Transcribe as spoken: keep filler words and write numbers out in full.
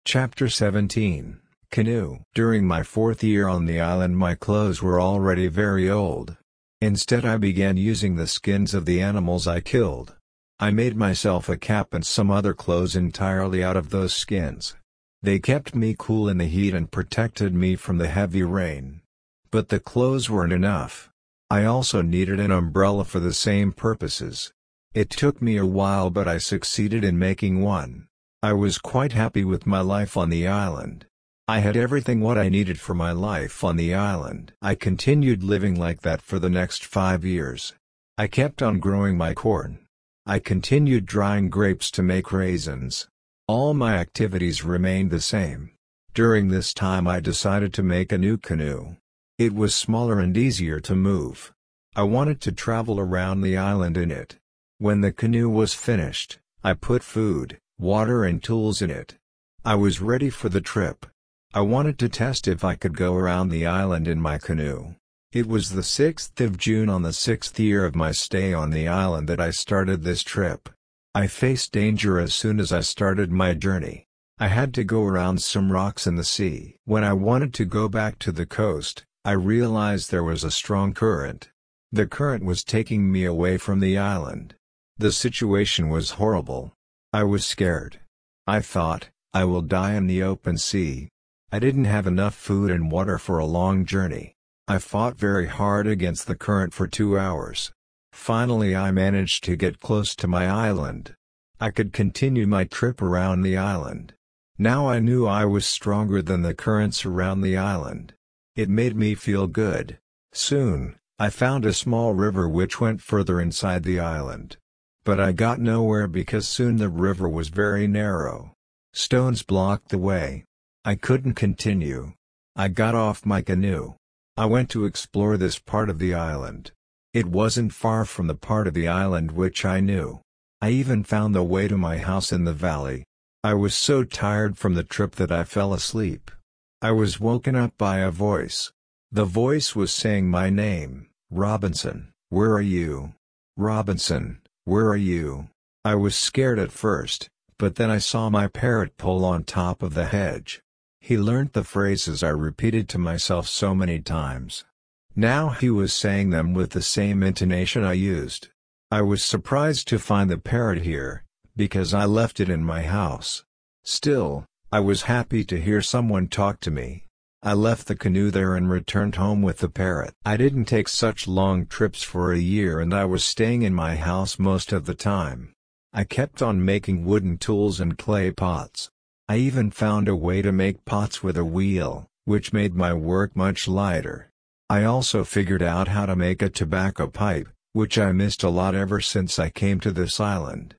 Chapter seventeen, Canoe. During my fourth year on the island, my clothes were already very old. Instead, I began using the skins of the animals I killed. I made myself a cap and some other clothes entirely out of those skins. They kept me cool in the heat and protected me from the heavy rain. But the clothes weren't enough. I also needed an umbrella for the same purposes. It took me a while, but I succeeded in making one. I was quite happy with my life on the island. I had everything what I needed for my life on the island. I continued living like that for the next five years. I kept on growing my corn. I continued drying grapes to make raisins. All my activities remained the same. During this time I decided to make a new canoe. It was smaller and easier to move. I wanted to travel around the island in it. When the canoe was finished, I put food, water and tools in it. I was ready for the trip. I wanted to test if I could go around the island in my canoe. It was the sixth of June on the sixth year of my stay on the island that I started this trip. I faced danger as soon as I started my journey. I had to go around some rocks in the sea. When I wanted to go back to the coast, I realized there was a strong current. The current was taking me away from the island. The situation was horrible. I was scared. I thought, I will die in the open sea. I didn't have enough food and water for a long journey. I fought very hard against the current for two hours. Finally I managed to get close to my island. I could continue my trip around the island. Now I knew I was stronger than the currents around the island. It made me feel good. Soon, I found a small river which went further inside the island. But I got nowhere because soon the river was very narrow. Stones blocked the way. I couldn't continue. I got off my canoe. I went to explore this part of the island. It wasn't far from the part of the island which I knew. I even found the way to my house in the valley. I was so tired from the trip that I fell asleep. I was woken up by a voice. The voice was saying my name, Robinson, where are you? Robinson, where are you? I was scared at first, but then I saw my parrot pull on top of the hedge. He learnt the phrases I repeated to myself so many times. Now he was saying them with the same intonation I used. I was surprised to find the parrot here, because I left it in my house. Still, I was happy to hear someone talk to me. I left the canoe there and returned home with the parrot. I didn't take such long trips for a year and I was staying in my house most of the time. I kept on making wooden tools and clay pots. I even found a way to make pots with a wheel, which made my work much lighter. I also figured out how to make a tobacco pipe, which I missed a lot ever since I came to this island.